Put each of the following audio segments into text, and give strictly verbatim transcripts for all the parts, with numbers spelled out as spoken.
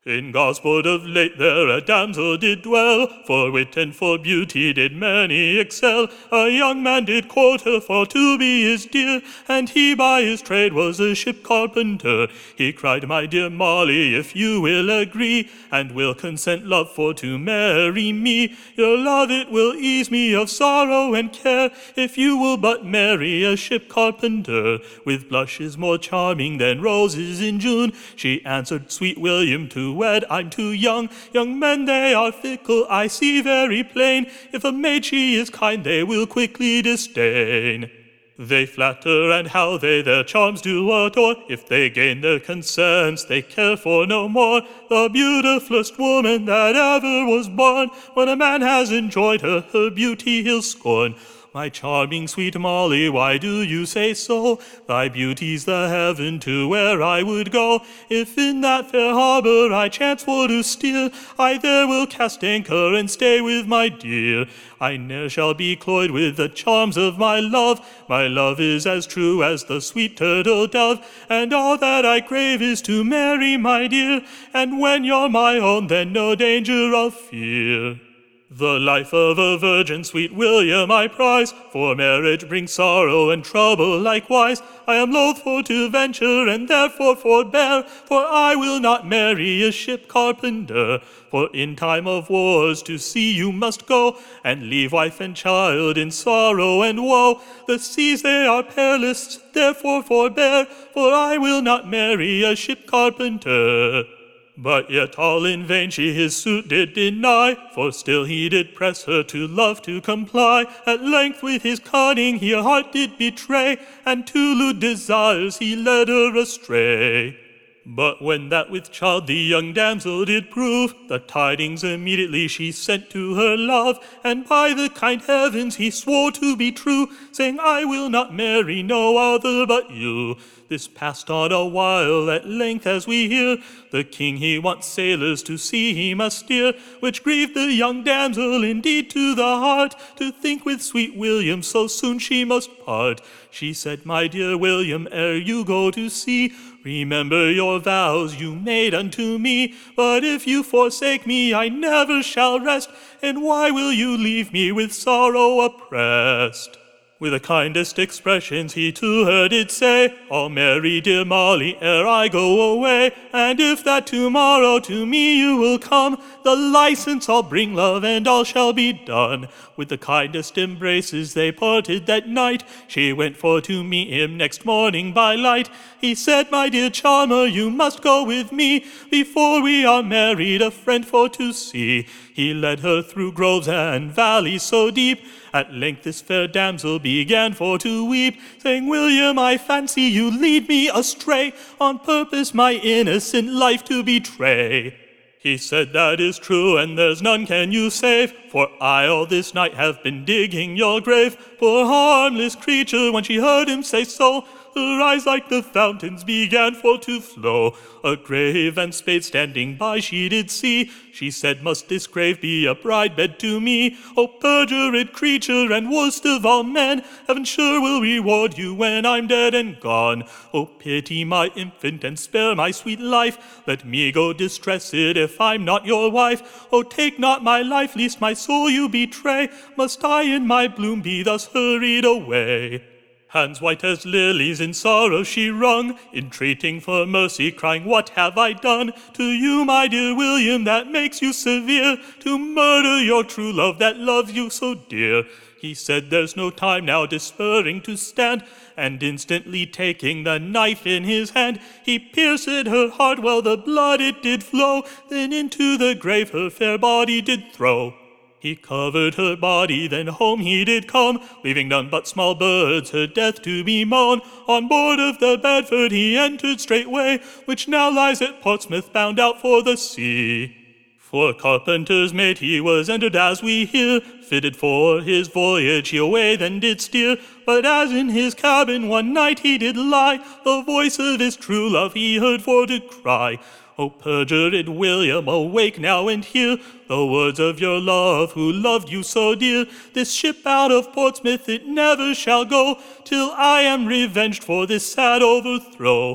In Gosport of late there a damsel did dwell, for wit and for beauty did many excel. A young man did court her for to be his dear, and he by his trade was a ship carpenter. He cried, "My dear Molly, if you will agree, and will consent love for to marry me, your love it will ease me of sorrow and care, if you will but marry a ship carpenter, with blushes more charming than roses in June." She answered, "Sweet William, to wed I'm too young. Young men they are fickle, I see very plain. If a maid she is kind, they will quickly disdain. They flatter, and how they their charms do adore. If they gain their consents, they care for no more. The beautifullest woman that ever was born, when a man has enjoyed her, her beauty he'll scorn. My charming sweet Molly, why do you say so? Thy beauty's the heaven to where I would go. If in that fair harbor I chance for to steer, I there will cast anchor and stay with my dear. I ne'er shall be cloyed with the charms of my love. My love is as true as the sweet turtle dove, and all that I crave is to marry my dear, and when you're my own, then no danger of fear. The life of a virgin, sweet William, I prize, for marriage brings sorrow and trouble likewise. I am loath for to venture, and therefore forbear, for I will not marry a ship carpenter. For in time of wars to sea you must go, and leave wife and child in sorrow and woe. The seas they are perilous, therefore forbear, for I will not marry a ship carpenter." But yet all in vain she his suit did deny, for still he did press her to love to comply. At length with his cunning he her heart did betray, and to lewd desires he led her astray. But when that with child the young damsel did prove, the tidings immediately she sent to her love, and by the kind heavens he swore to be true, saying, "I will not marry no other but you." This passed on a while, at length as we hear, the king he wants sailors to sea he must steer, which grieved the young damsel indeed to the heart, to think with sweet William so soon she must part. She said, "My dear William, ere you go to sea, remember your vows you made unto me. But if you forsake me, I never shall rest, and why will you leave me with sorrow oppressed?" With the kindest expressions he to her did say, "I'll marry dear Molly ere I go away, and if that tomorrow to me you will come, the license I'll bring, love, and all shall be done." With the kindest embraces they parted that night. She went for to meet him next morning by light. He said, "My dear charmer, you must go with me, before we are married, a friend for to see." He led her through groves and valleys so deep. At length this fair damsel began for to weep, saying, "William, I fancy you lead me astray, on purpose my innocent life to betray." He said, "That is true, and there's none can you save, for I all this night have been digging your grave." Poor harmless creature, when she heard him say so, her eyes like the fountains began for to flow. A grave and spade standing by she did see. She said, "Must this grave be a bride bed to me? O perjured creature, and worst of all men, heaven sure will reward you when I'm dead and gone. O pity my infant, and spare my sweet life. Let me go distressed if I'm not your wife. O take not my life, lest my soul you betray. Must I in my bloom be thus hurried away?" Hands white as lilies in sorrow she wrung, entreating for mercy, crying, "What have I done to you, my dear William, that makes you severe, to murder your true love that loves you so dear?" He said, "There's no time now despairing to stand," and instantly taking the knife in his hand, he pierced her heart while the blood it did flow, then into the grave her fair body did throw. He covered her body, then home he did come, leaving none but small birds her death to bemoan. On board of the Bedford he entered straightway, which now lies at Portsmouth, bound out for the sea. For carpenter's mate he was entered as we hear, fitted for his voyage he away then did steer. But as in his cabin one night he did lie, the voice of his true love he heard for to cry, "O perjured William, awake now and hear the words of your love, who loved you so dear. This ship out of Portsmouth it never shall go, till I am revenged for this sad overthrow."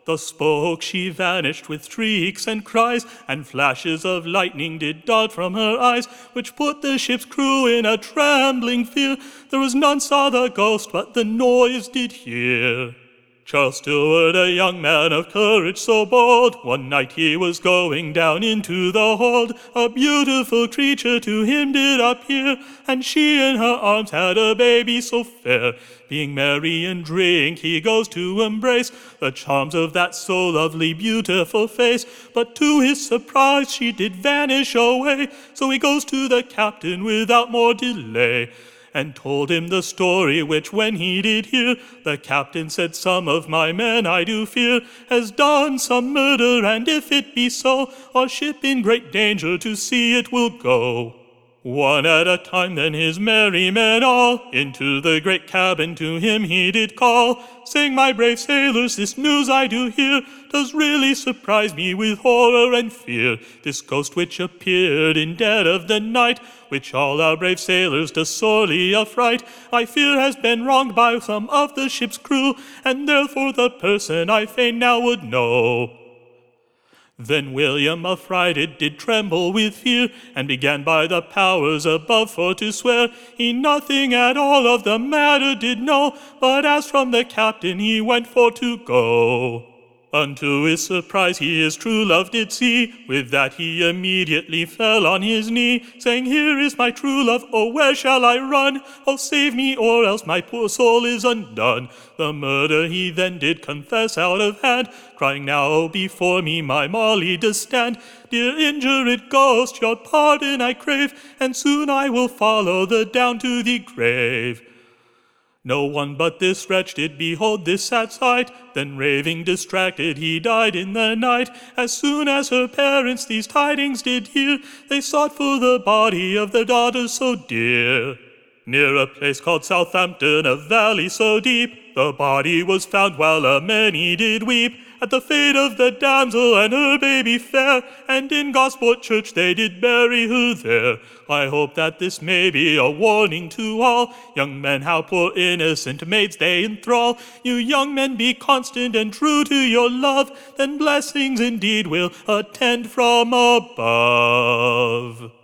Thus spoke she, vanished with shrieks and cries, and flashes of lightning did dart from her eyes, which put the ship's crew in a trembling fear. There was none saw the ghost, but the noise did hear. Charles Stewart, a young man of courage so bold, one night he was going down into the hold. A beautiful creature to him did appear, and she in her arms had a baby so fair. Being merry in drink, he goes to embrace the charms of that so lovely, beautiful face. But to his surprise she did vanish away, so he goes to the captain without more delay, and told him the story, which when he did hear, the captain said, "Some of my men, I do fear, has done some murder, and if it be so, our ship in great danger to sea it will go." One at a time then his merry men all into the great cabin to him he did call, saying, "My brave sailors, this news I do hear does really surprise me with horror and fear. This ghost which appeared in dead of the night, which all our brave sailors does sorely affright, I fear has been wronged by some of the ship's crew, and therefore the person I fain now would know." Then William, affrighted, did tremble with fear, and began by the powers above for to swear he nothing at all of the matter did know, but as from the captain he went for to go. Unto his surprise he his true love did see, with that he immediately fell on his knee, saying, "Here is my true love, oh where shall I run? Oh save me, or else my poor soul is undone." The murder he then did confess out of hand, crying, "Now before me my Molly does stand. Dear injured ghost, your pardon I crave, and soon I will follow the down to the grave." No one but this wretch did behold this sad sight, then raving distracted he died in the night. As soon as her parents these tidings did hear, they sought for the body of their daughter so dear. Near a place called Southampton, a valley so deep, the body was found while a many did weep at the fate of the damsel and her baby fair, and in Gosport Church they did bury her there. I hope that this may be a warning to all young men, how poor innocent maids they enthrall. You young men, be constant and true to your love, then blessings indeed will attend from above.